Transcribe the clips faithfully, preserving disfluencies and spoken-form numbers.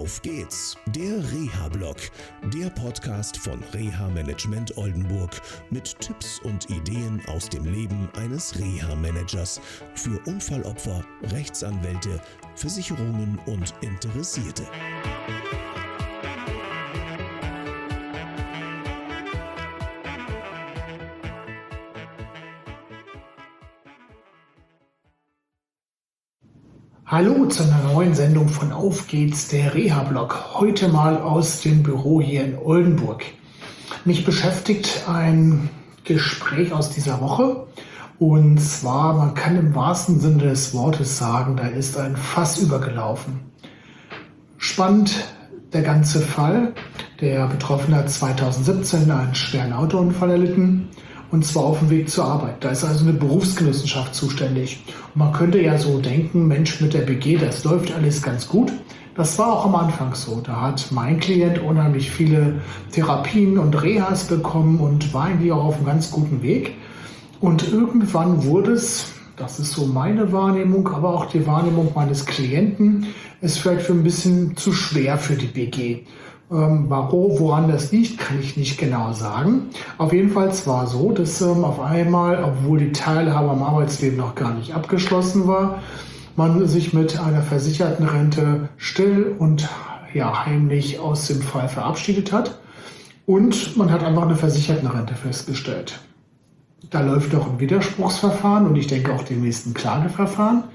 Auf geht's, der Reha-Blog, der Podcast von Reha Management Oldenburg mit Tipps und Ideen aus dem Leben eines Reha-Managers für Unfallopfer, Rechtsanwälte, Versicherungen und Interessierte. Hallo zu einer neuen Sendung von Auf geht's, der Reha-Blog. Heute mal aus dem Büro hier in Oldenburg. Mich beschäftigt ein Gespräch aus dieser Woche. Und zwar, man kann im wahrsten Sinne des Wortes sagen, da ist ein Fass übergelaufen. Spannend der ganze Fall. Der Betroffene hat zweitausendsiebzehn einen schweren Autounfall erlitten. Und zwar auf dem Weg zur Arbeit. Da ist also eine Berufsgenossenschaft zuständig. Und man könnte ja so denken, Mensch, mit der B G, das läuft alles ganz gut. Das war auch am Anfang so. Da hat mein Klient unheimlich viele Therapien und Rehas bekommen und war eigentlich auch auf einem ganz guten Weg. Und irgendwann wurde es, das ist so meine Wahrnehmung, aber auch die Wahrnehmung meines Klienten, es vielleicht für ein bisschen zu schwer für die B G. Ähm, warum, woran das liegt, kann ich nicht genau sagen. Auf jeden Fall war es so, dass ähm, auf einmal, obwohl die Teilhabe am Arbeitsleben noch gar nicht abgeschlossen war, man sich mit einer versicherten Rente still und ja, heimlich aus dem Fall verabschiedet hat. Und man hat einfach eine versicherte Rente festgestellt. Da läuft doch ein Widerspruchsverfahren und ich denke auch demnächst ein Klageverfahren.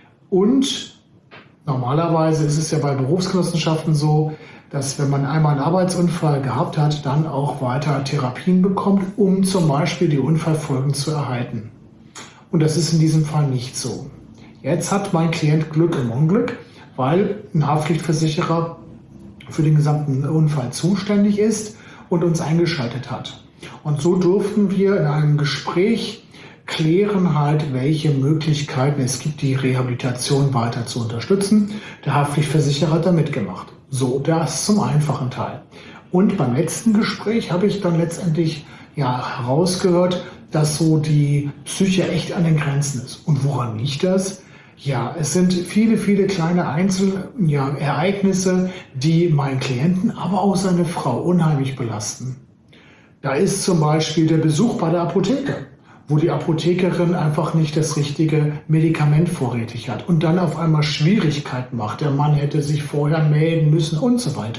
Und normalerweise ist es ja bei Berufsgenossenschaften so, dass wenn man einmal einen Arbeitsunfall gehabt hat, dann auch weiter Therapien bekommt, um zum Beispiel die Unfallfolgen zu erhalten. Und das ist in diesem Fall nicht so. Jetzt hat mein Klient Glück im Unglück, weil ein Haftpflichtversicherer für den gesamten Unfall zuständig ist und uns eingeschaltet hat. Und so durften wir in einem Gespräch klären halt, welche Möglichkeiten es gibt, die Rehabilitation weiter zu unterstützen. Der Haftpflichtversicherer hat da mitgemacht. So, das zum einfachen Teil. Und beim letzten Gespräch habe ich dann letztendlich ja herausgehört, dass so die Psyche echt an den Grenzen ist. Und woran liegt das? Ja, es sind viele, viele kleine Einzelereignisse, ja, die meinen Klienten, aber auch seine Frau unheimlich belasten. Da ist zum Beispiel der Besuch bei der Apotheke, wo die Apothekerin einfach nicht das richtige Medikament vorrätig hat und dann auf einmal Schwierigkeiten macht. Der Mann hätte sich vorher melden müssen und so weiter.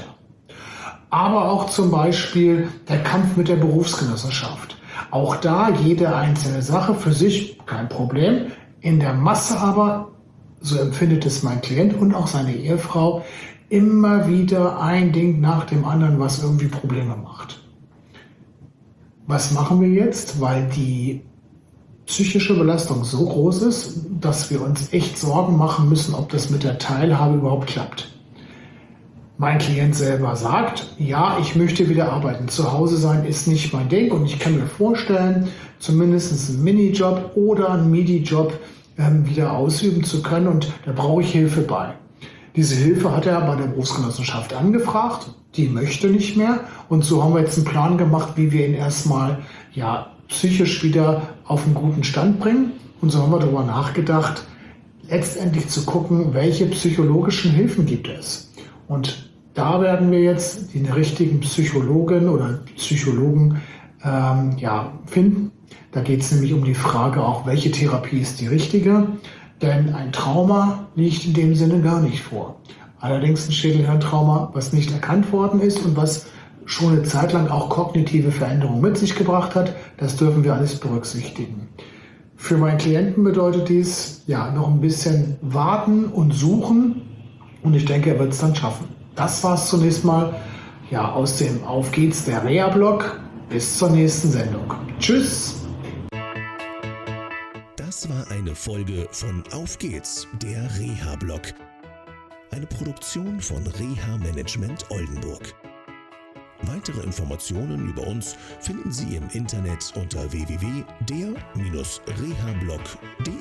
Aber auch zum Beispiel der Kampf mit der Berufsgenossenschaft. Auch da jede einzelne Sache für sich kein Problem. In der Masse aber, so empfindet es mein Klient und auch seine Ehefrau, immer wieder ein Ding nach dem anderen, was irgendwie Probleme macht. Was machen wir jetzt? Weil die psychische Belastung so groß ist, dass wir uns echt Sorgen machen müssen, ob das mit der Teilhabe überhaupt klappt. Mein Klient selber sagt, ja, ich möchte wieder arbeiten. Zu Hause sein ist nicht mein Ding und ich kann mir vorstellen, zumindest einen Minijob oder einen Midi-Job ähm, wieder ausüben zu können und da brauche ich Hilfe bei. Diese Hilfe hat er bei der Berufsgenossenschaft angefragt, die möchte nicht mehr und so haben wir jetzt einen Plan gemacht, wie wir ihn erstmal ja, psychisch wieder auf einen guten Stand bringen. Und so haben wir darüber nachgedacht, letztendlich zu gucken, welche psychologischen Hilfen gibt es. Und da werden wir jetzt den richtigen Psychologen oder Psychologen ähm, ja, finden. Da geht es nämlich um die Frage auch, welche Therapie ist die richtige. Denn ein Trauma liegt in dem Sinne gar nicht vor. Allerdings ein Schädelhirntrauma, was nicht erkannt worden ist und was schon eine Zeit lang auch kognitive Veränderungen mit sich gebracht hat. Das dürfen wir alles berücksichtigen. Für meinen Klienten bedeutet dies ja noch ein bisschen warten und suchen und ich denke, er wird es dann schaffen. Das war es zunächst mal ja, aus dem Auf geht's, der Reha-Blog. Bis zur nächsten Sendung. Tschüss! Das war eine Folge von Auf geht's, der Reha-Blog. Eine Produktion von Reha Management Oldenburg. Weitere Informationen über uns finden Sie im Internet unter w w w punkt der Bindestrich rehablog punkt de.